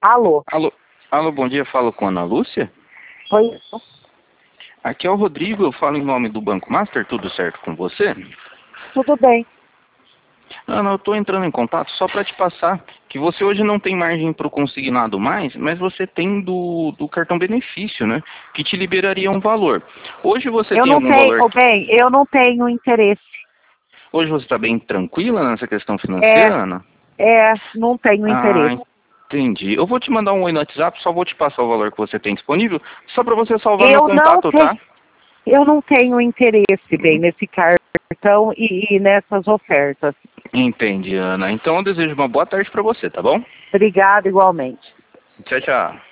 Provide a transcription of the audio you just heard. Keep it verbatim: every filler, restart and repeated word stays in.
Alô? Alô, alô, bom dia, falo com a Ana Lúcia. Oi? Aqui é o Rodrigo, eu falo em nome do Banco Master, tudo certo com você? Tudo bem. Ana, eu estou entrando em contato só para te passar que você hoje não tem margem para o consignado mais, mas você tem do, do cartão benefício, né? Que te liberaria um valor. Hoje você Eu tem não algum tenho, valor... ô, bem, eu não tenho interesse. Hoje você está bem tranquila nessa questão É, financeira, Ana? é, não tenho Ah, interesse. entendi. Eu vou te mandar um oi no WhatsApp, só vou te passar o valor que você tem disponível, só para você salvar meu Eu não contato, tenho, tá? eu não tenho interesse, bem, nesse cartão e, e nessas ofertas. Entendi, Ana. Então eu desejo uma boa tarde para você, tá bom? Obrigada igualmente. Tchau, tchau.